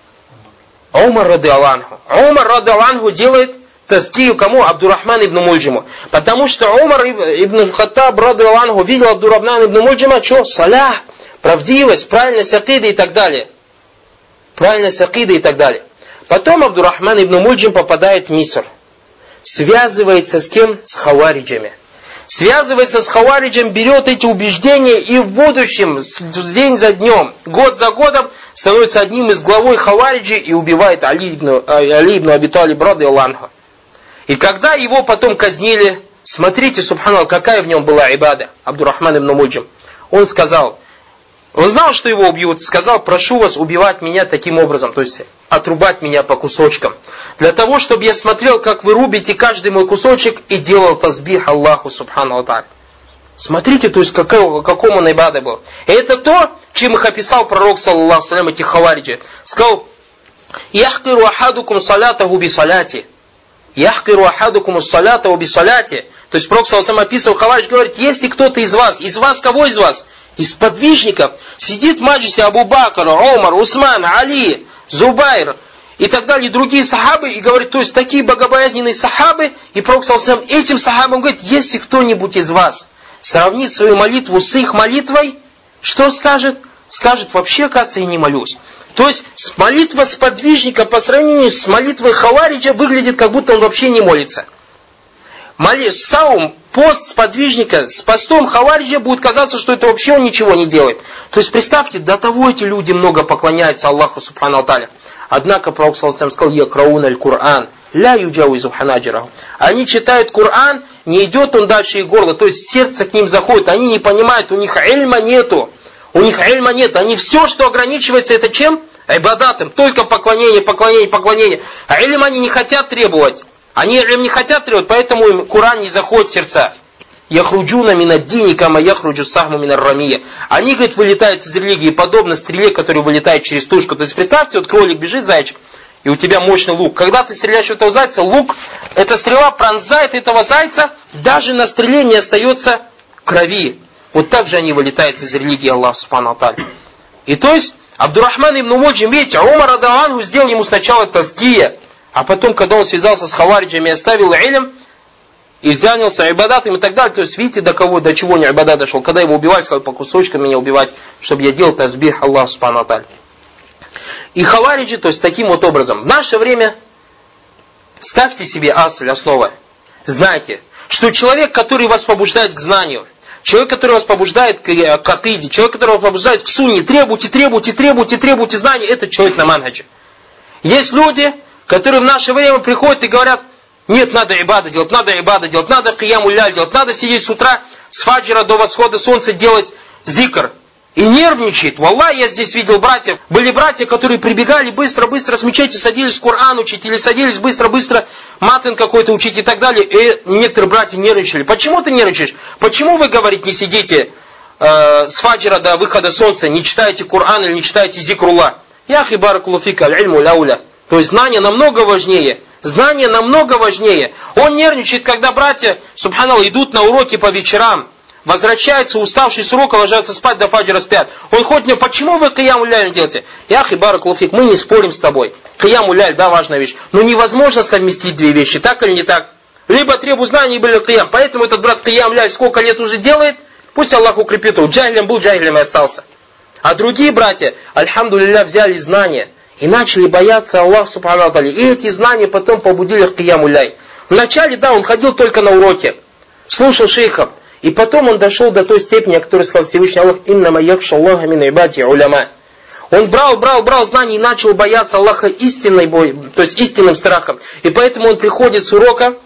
Умар радийаллаху анху. Умар радийаллаху анху делает таскию кому? Абдуррахман ибн Мульджиму. Потому что Умар ибн Хаттаб радийаллаху анху видел Абдуррахман ибн Мульджима, что? Салях, правдивость, правильность акиды и так далее. Правильность акиды и так далее. Потом Абдуррахман ибн Мульджим попадает в Миср. Связывается с кем? С хавариджами. Связывается с хавариджем, берет эти убеждения и в будущем, день за днем, год за годом, становится одним из главой хавариджи и убивает Али ибн, Али ибн Аби Талиб радийаллаху анху. И когда его потом казнили, смотрите, субханаллах, какая в нем была ибада, Абдуррахман ибн Мульджим. Он сказал, он знал, что его убьют, сказал, прошу вас убивать меня таким образом, то есть отрубать меня по кусочкам. Для того, чтобы я смотрел, как вы рубите каждый мой кусочек и делал тазбих Аллаху субхану ва тааля. Смотрите, то есть какой, какому он ибада был. И это то, чем их описал пророк саллаллаху алейхи ва саллям, этих хавариджи. Сказал, яхкиру ахадукум салятаху би саляти. яхкиру ахадукум ус-салята уби саляти. То есть Пророк саллаллаху алейхи ва саллям описывал, Хаваридж говорит, если кто-то из вас, из вас кого из вас? Из подвижников сидит в маджлисе Абу Бакр, Умар, Усман, Али, Зубайр и так далее, и другие сахабы, и говорит, то есть такие богобоязненные сахабы, и Пророк саллаллаху алейхи ва саллям этим сахабам говорит, если кто-нибудь из вас сравнит свою молитву с их молитвой, что скажет? Скажет, вообще, оказывается, я не молюсь. То есть молитва сподвижника по сравнению с молитвой Хавариджа выглядит, как будто он вообще не молится. Моли, саум, пост сподвижника с постом Хавариджа будет казаться, что это вообще он ничего не делает. То есть представьте, до того эти люди много поклоняются Аллаху субхану тааля. Однако Пророк саллаллаху алейхи ва саллям сказал, якраун аль-Кур'ан, ля юджауизу ханаджираху. Они читают Коран, не идет он дальше их горла, то есть сердце к ним заходит, они не понимают, у них ильма нету. У них ильма нет, они все, что ограничивается, это чем? Айбадатом, только поклонение, поклонение, поклонение. А ильм они не хотят требовать. Они ильм не хотят требовать, поэтому им Коран не заходит в сердца. Яхруджуна минаддини кама яхруджу сахму минар рамия. Они, говорит, вылетают из религии, подобно стреле, которая вылетает через тушку. То есть представьте, вот кролик бежит, зайчик, и у тебя мощный лук. Когда ты стреляешь в этого зайца, лук, эта стрела пронзает этого зайца, даже на стреле не остается крови. Вот так же они вылетают из религии Аллаха субхану тааля. И то есть, Абдуррахман ибн Мульджим, видите, Умар радхиаллаху анху сделал ему сначала тазкия, а потом, когда он связался с хавариджами, оставил илм, и занялся ибадатом и так далее. То есть, видите, до кого, до чего не ибадат дошел. Когда его убивали, сказал, по кусочкам меня убивать, чтобы я делал тазбих Аллаху субхану тааля. И хавариджи, то есть, таким вот образом. В наше время, ставьте себе асль, основа. Знайте, что человек, который вас побуждает к знанию, человек, который вас побуждает к акиде, человек, который вас побуждает к сунне, требуйте, требуйте, требуйте, требуйте знаний, это человек на манхаджи. Есть люди, которые в наше время приходят и говорят, нет, надо ибада делать, надо ибада делать, надо кияму ляль делать, надо сидеть с утра с фаджира до восхода солнца делать зикр. И нервничает. Валлахи, я здесь видел братьев. Были братья, которые прибегали быстро-быстро с мечети, садились Коран учить, или садились быстро-быстро матын какой-то учить и так далее. И некоторые братья нервничали. Почему ты нервничаешь? Почему вы, говорит, не сидите э, с фаджира до выхода солнца, не читаете Коран или не читаете зикруллах? Яхи баракулуфика, аль-ильму ляуля. То есть знание намного важнее. Знание намного важнее. Он нервничает, когда братья, субханаллах, идут на уроки по вечерам. Возвращаются, уставшие с урока, ложатся спать, до фаджира спят. Он ходит мне, почему вы кияму ляль делаете? Яхи баракулуфик, мы не спорим с тобой. Кияму ляль, да, важная вещь. Но невозможно совместить две вещи, так или не так? Либо требу знаний, либо киям. Поэтому этот брат киям ляль сколько лет уже делает, пусть Аллах укрепит его. Джахилем был, джахилем и остался. А другие братья, альхамдулилля, взяли знания и начали бояться Аллаха субхану тааля. И эти знания потом побудили к кияму ляль. Вначале, да, он ходил только на уроки, слушал шейхов. И потом он дошел до той степени, о которой сказал Всевышний Аллах, «Иннама якша Аллаха мин ибади уляма». Он брал, брал, брал знания и начал бояться Аллаха истинной бой, то есть истинным страхом. И поэтому он приходит с урока,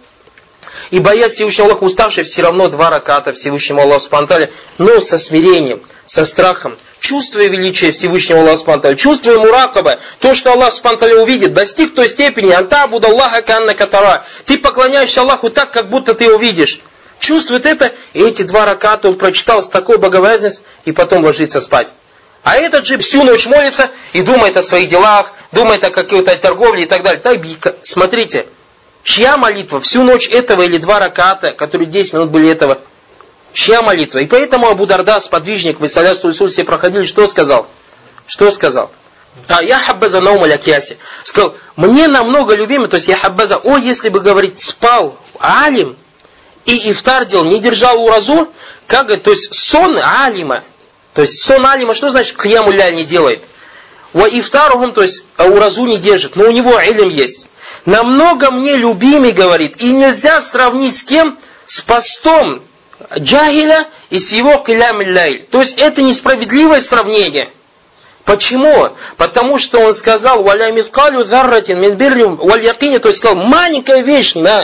и боясь Всевышнего Аллаха, уставший, все равно два раката Всевышнему Аллаху субхану тааля, но со смирением, со страхом, чувствуя величие Всевышнего Аллаха субхану тааля, чувствуя муракаба, то, что Аллах субхану тааля увидит, достиг той степени, «Анта абуд Аллаха канна катара». Ты поклоняешься Аллаху так, как будто ты его видишь. Чувствует это, и эти два раката он прочитал с такой богобоязненностью, и потом ложится спать. А этот же всю ночь молится и думает о своих делах, думает о какой-то торговле и так далее. Так, смотрите, чья молитва всю ночь этого или два раката, которые десять минут были этого, чья молитва? И поэтому Абу Дарда, сподвижник, вы салясту Исуль все проходили, что сказал? Что сказал? А я хаббаза наум аль-акьяси. Сказал, мне намного любимый, то есть я хаббаза, о, если бы, говорить, спал алим, и ифтар делал, не держал уразу, как говорит, то есть сон алима. То есть сон алима, что значит кияму ляль не делает? Ва ифтарухум, то есть уразу не держит, но у него илм есть. Намного мне любимый, говорит, и нельзя сравнить с кем? С постом джахиля и с его кияму ляль. То есть это несправедливое сравнение. Почему? Потому что он сказал, валя мithqalu дharratin min birrin wal yaqin, то есть сказал, маленькая вещь на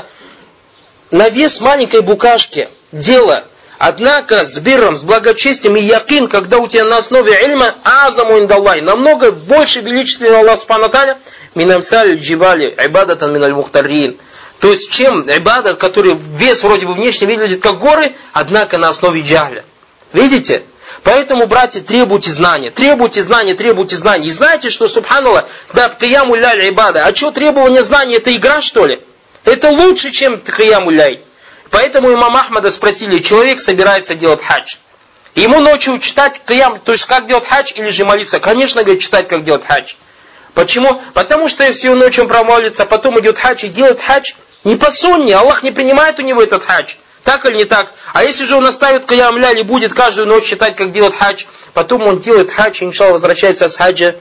на вес маленькой букашки дело. Однако с бирром, с благочестием и якин, когда у тебя на основе ильма азаму индаллахи, намного больше величественного Аллаха субхану тааля, минамсаль джибали ибадатан миналь мухтаррин. То есть чем ибадат, который вес вроде бы внешне выглядит как горы, однако на основе джахля. Видите? Поэтому, братья, требуйте знания, требуйте знания, требуйте знания. И знаете, что, субханаллах, да, кияму ляль ибада, а что требование знания, это игра, что ли? Это лучше, чем киямуль-ляль. Поэтому имама Ахмада спросили, человек собирается делать хадж. Ему ночью читать киям, то есть как делать хадж или же молиться? Конечно, говорит, читать, как делать хадж. Почему? Потому что если он ночью промолится, а потом идет хадж и делает хадж, не по сунне, Аллах не принимает у него этот хадж. Так или не так? А если же он оставит киям-ляль и будет каждую ночь читать, как делать хадж, потом он делает хадж, и иншаллах возвращается с хаджа,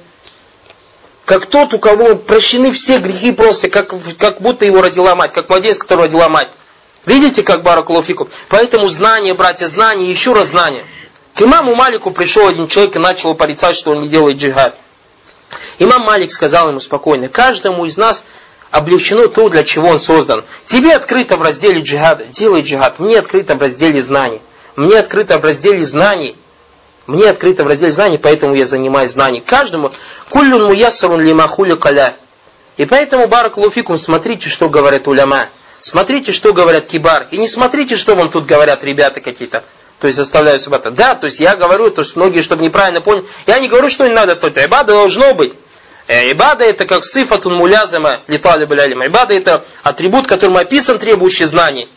как тот, у кого прощены все грехи просто, как, как будто его родила мать, как младенец, которого родила мать. Видите, как баракаллаху фикум? Поэтому знание, братья, знание, еще раз знание. К имаму Малику пришел один человек и начал порицать, что он не делает джихад. Имам Малик сказал ему спокойно: каждому из нас облегчено то, для чего он создан. Тебе открыто в разделе джихада, делай джихад. Мне открыто в разделе знаний. Мне открыто в разделе знаний. Мне открыто в разделе знаний, поэтому я занимаюсь знанием. Каждому куллюн муяссарун лима хулика ля. И поэтому, баракаллаху фикум, смотрите, что говорят уляма. Смотрите, что говорят кибар. И не смотрите, что вам тут говорят ребята какие-то. То есть заставляю себя. Да, то есть я говорю, то есть многие, чтобы неправильно поняли, я не говорю, что не надо строить. Ибада должно быть. Ибада это как сифатун мулязама литали балялим. Ибада это атрибут, которым описан требующий знаний.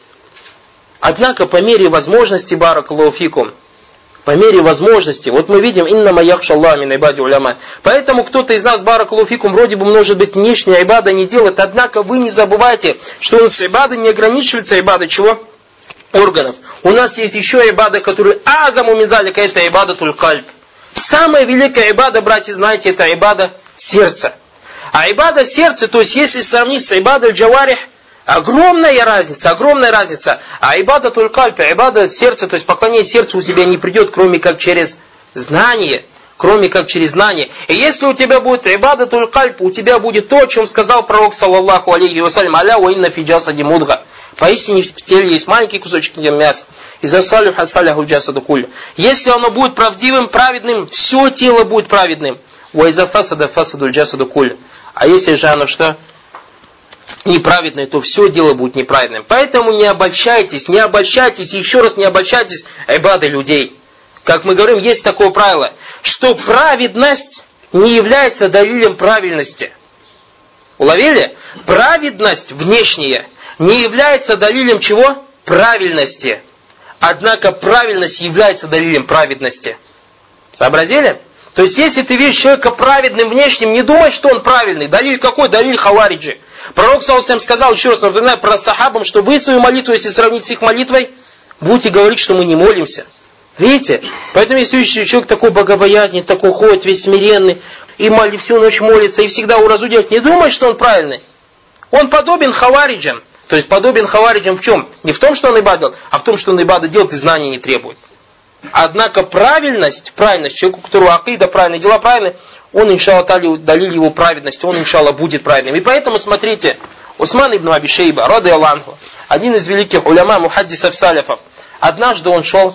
Однако по мере возможности, баракаллаху фикум, по мере возможности, вот мы видим, иннама яхшаллах мин ибади уляма. Поэтому кто-то из нас, баракаллаху фикум, вроде бы может быть внешняя ибада не делает, однако вы не забывайте, что у нас ибада не ограничивается ибадой чего? Органов. У нас есть еще ибада, который азаму минзалика, это ибада туль-кальб. Самая великая ибада, братья, знаете, это ибада сердца. А ибада сердца, то есть если сравнить с ибадой джаварих, огромная разница, огромная разница. А ибада туль-кальб, ибада сердца, то есть поклонение сердцу у тебя не придет, кроме как через знание. Кроме как через знание. И если у тебя будет ибада туль-кальб, у тебя будет то, о чем сказал пророк, саллаллаху алейхи вассалям, аля ва инна фи джасади мудга. Поистине в теле есть маленький кусочек мяса. Из-за салюха саляху джасаду кулю. Если оно будет правдивым, праведным, все тело будет праведным. Ва иза фасада фасаду джасаду кулю. А если же оно что? Неправедное, то все дело будет неправедным. Поэтому не обольщайтесь, не обольщайтесь, еще раз не обольщайтесь ибадой людей. Как мы говорим, есть такое правило, что праведность не является далилем правильности. Уловили? Праведность внешняя не является далилем чего? Правильности. Однако правильность является далилем праведности. Сообразили? То есть, если ты видишь человека праведным внешним, не думай, что он правильный. Далиль какой? Далиль хавариджи. Пророк саллаллаху сказал, еще раз напоминаю про сахабам, что вы свою молитву, если сравнить с их молитвой, будете говорить, что мы не молимся. Видите? Поэтому, если видите, человек такой богобоязненный, такой ходит, весь смиренный, и моли, всю ночь молится, и всегда уразу делает, не думай, что он правильный. Он подобен хавариджам. То есть подобен хавариджам в чем? Не в том, что он ибада делает, а в том, что он ибада делает и знания не требует. Однако правильность, правильность, человеку, у которого акида правильные, дела правильные, он, иншаллах, далили его праведность, он, иншаллах, будет праведным. И поэтому, смотрите, Усман ибн Аби Шейба, рады Аллаху, один из великих уляма, мухаддисов саляфов, однажды он шел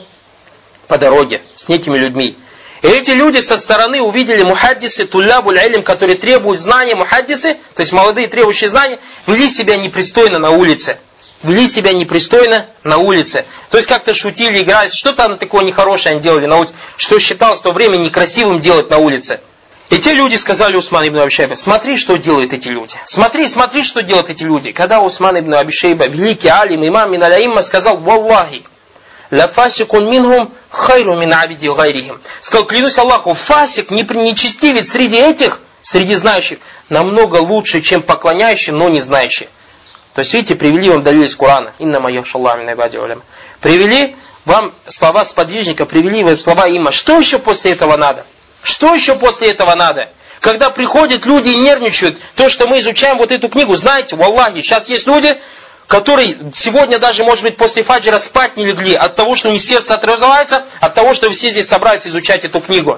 по дороге с некими людьми. И эти люди со стороны увидели мухаддисы, туллябуль илм, которые требуют знания, мухаддисы, то есть молодые требующие знания, вели себя непристойно на улице. Вели себя непристойно на улице. То есть как-то шутили, играли, что-то такое нехорошее они делали на улице, что считалось в то время некрасивым делать на улице. И те люди сказали Усман ибн Аби Шейба: смотри, что делают эти люди. Смотри, смотри, что делают эти люди. Когда Усман ибн Аби Шейба, великий алим, имам мин аль-аимма, сказал: валлахи, ла фасикун минхум хайру мин абиди гайрихим. Сказал: клянусь Аллаху, фасик, нечестивец среди этих, среди знающих, намного лучше, чем поклоняющий, но не знающий. То есть, видите, привели вам далиль из Корана. Иннама яхшаллах мин ибади уляма. Привели вам слова сподвижника, привели вам слова има. Что еще после этого надо? Что еще после этого надо? Когда приходят люди и нервничают, то, что мы изучаем вот эту книгу, знаете, валлахи, сейчас есть люди, которые сегодня даже, может быть, после фаджра спать не легли от того, что у них сердце отрывается, от того, что все здесь собрались изучать эту книгу.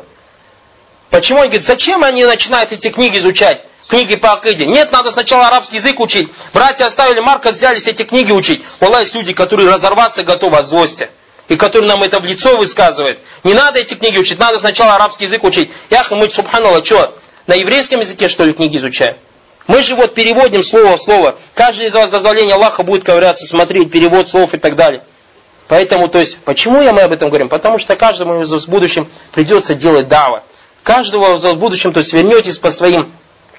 Почему? Они говорят, зачем они начинают эти книги изучать? Книги по акиде. Нет, надо сначала арабский язык учить. Братья оставили Маркос, взялись эти книги учить. Валлахи, есть люди, которые разорваться готовы от злости. И которые нам это в лицо высказывают. Не надо эти книги учить, надо сначала арабский язык учить. Ях, мы, субханаллах, что, на еврейском языке, что ли, книги изучаем? Мы же вот переводим слово в слово. Каждый из вас дозволения Аллаха будет ковыряться, смотреть, перевод слов и так далее. Поэтому, то есть, почему я мы об этом говорим? Потому что каждому из вас в будущем придется делать дава. Каждого из вас в будущем, то есть, вернетесь по своим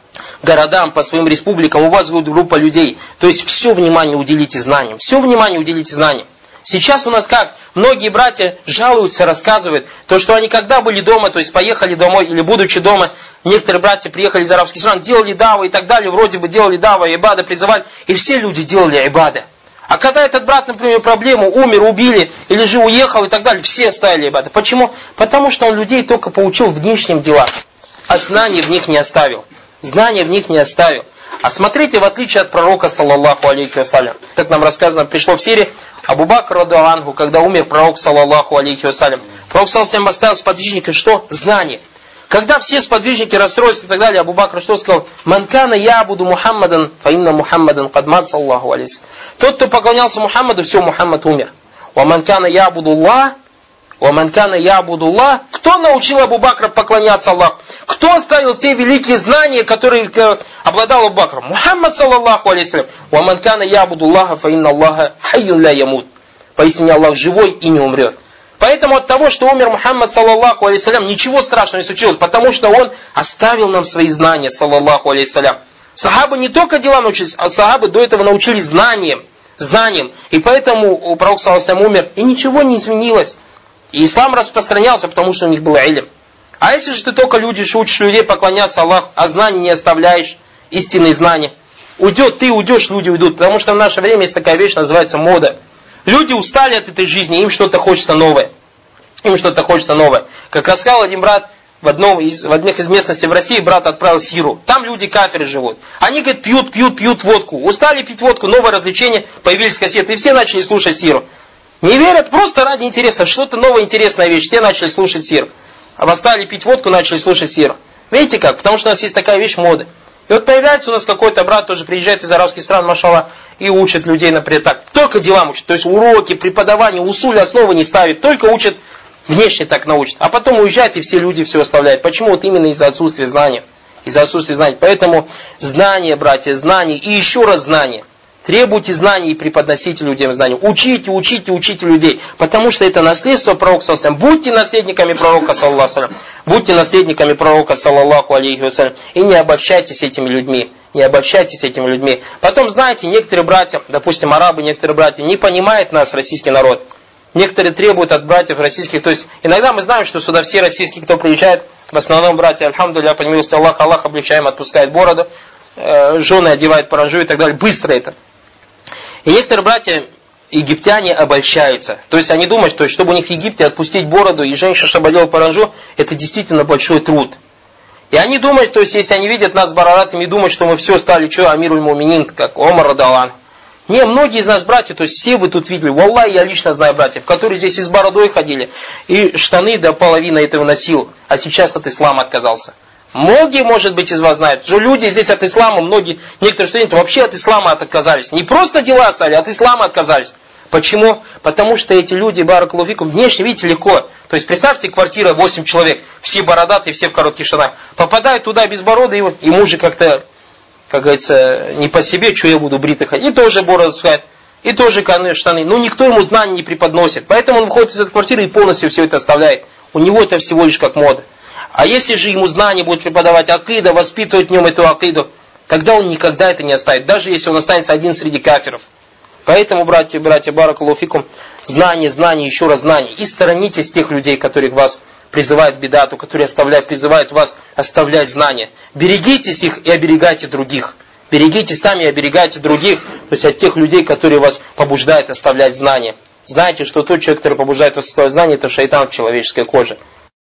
городам, по своим республикам, у вас будет группа людей. То есть все внимание уделите знаниям. Все внимание уделите знаниям. Сейчас у нас как? Многие братья жалуются, рассказывают, то, что они когда были дома, то есть поехали домой, или будучи дома, некоторые братья приехали из арабских стран, делали давы и так далее, вроде бы делали давы, ибады, призывали, и все люди делали ибады. А когда этот брат, например, проблему, умер, убили, или же уехал и так далее, все оставили ибады. Почему? Потому что он людей только поучил внешним делам, а знаний в них не оставил. Знания в них не оставил. А смотрите, в отличие от пророка, саллаллаху алейхи вассалям, как нам рассказано, пришло в сире, Абу Бакр радиаллаху анху, когда умер пророк, саллаллаху алейхи вассалям, пророк саллаллаху алейхи вассалям оставил сподвижника что? Знание. Когда все сподвижники расстроились и так далее, Абу Бакр что сказал? «Ман кана ябуду Мухаммадан, фа инна Мухаммадан кад мат, саллаллаху алейхи». Тот, кто поклонялся Мухаммаду, все, Мухаммад умер. «Ва ман кана ябуду Аллах, ва ман кана ябуду Аллах». Кто научил Абу Бакра поклоняться Аллаху? Кто оставил те великие знания, которые обладал Абу Бакр? Мухаммад, саллаллаху алейхи вассалям. «Ва ман кана ябуду Аллаха, фа инна Аллаха хайюн ля ямут». Поистине Аллах живой и не умрет. Поэтому от того, что умер Мухаммад, саллаллаху алейхи вассалям, ничего страшного не случилось, потому что он оставил нам свои знания, саллаллаху алейхи вассалям. Сахабы не только дела научились, а сахабы до этого научились знанием. Знанием. И поэтому пророк, саллаллаху алейхи вассалям, умер, и ничего не изменилось. И ислам распространялся, потому что у них был илм. А если же ты только людишь, учишь людей поклоняться Аллаху, а знаний не оставляешь, истинные знания, уйдет, ты уйдешь, люди уйдут. Потому что в наше время есть такая вещь, называется мода. Люди устали от этой жизни, им что-то хочется новое. Им что-то хочется новое. Как рассказал один брат, в, одном из, в одних из местностей в России брат отправил сиру. Там люди кафиры живут. Они, говорят, пьют, пьют, пьют водку. Устали пить водку, новое развлечение, появились кассеты, и все начали слушать сиру. Не верят, просто ради интереса, что-то новое, интересная вещь. Все начали слушать сиру. А стали пить водку, начали слушать сиру. Видите как? Потому что у нас есть такая вещь моды. И вот появляется у нас какой-то брат, тоже приезжает из арабских стран, машаллах, и учит людей, например, так. Только делам учит. То есть уроки, преподавание, усуль, основы не ставит. Только учит, внешне так научит. А потом уезжает, и все люди все оставляют. Почему? Вот именно из-за отсутствия знания. Из-за отсутствия знаний. Поэтому знания, братья, знания и еще раз знания. Требуйте знаний и преподносите людям знания. Учите, учите, учите людей. Потому что это наследство пророка, саллаллаху алейхи вассалям. Будьте наследниками пророка, саллаллаху алейхи вассалям. Будьте наследниками пророка, саллаллаху алейхи вассалям. И не обольщайтесь этими людьми. Не обольщайтесь этими людьми. Потом, знаете, некоторые братья, допустим, арабы, некоторые братья, не понимают нас, российский народ. Некоторые требуют от братьев российских. То есть, иногда мы знаем, что сюда все российские, кто приезжает, в основном братья, альхамдулилля, по милости Аллаха, Аллах облегчаем, отпускает бороду, э, жены одевают паранджу и так далее. Быстро это. И некоторые братья, египтяне, обольщаются. То есть они думают, что чтобы у них в Египте отпустить бороду и женщина, чтобы одела паранджу, это действительно большой труд. И они думают, то есть если они видят нас бараратами и думают, что мы все стали, что, амируль муминин, как Омар радалан. Не, многие из нас братья, то есть все вы тут видели, валлахи, я лично знаю братьев, которые здесь и с бородой ходили, и штаны до половины этого носил, а сейчас от ислама отказался. Многие, может быть, из вас знают, что люди здесь от ислама, многие, некоторые студенты вообще от ислама отказались. Не просто дела стали, от ислама отказались. Почему? Потому что эти люди, баракаллаху фикум, внешне, видите, легко. То есть представьте, квартира восемь человек, все бородатые, все в коротких штанах. Попадают туда без бороды, и вот ему же как-то, как говорится, не по себе, что я буду бритый ходить. И тоже бороду спускает, и тоже штаны. Но никто ему знаний не преподносит. Поэтому он выходит из этой квартиры и полностью все это оставляет. У него это всего лишь как мода. А если же ему знания будут преподавать акида, воспитывать в нем эту акиду, тогда он никогда это не оставит, даже если он останется один среди кафиров. Поэтому, братья, братья, баракаллаху фикум, знание, знание, еще раз знание. И сторонитесь тех людей, которые вас призывают к бидату, которые оставляют, призывают вас оставлять знания. Берегитесь их и оберегайте других. Берегите сами и оберегайте других, то есть от тех людей, которые вас побуждают оставлять знания. Знаете, что тот человек, который побуждает вас оставлять знания, это шайтан в человеческой коже.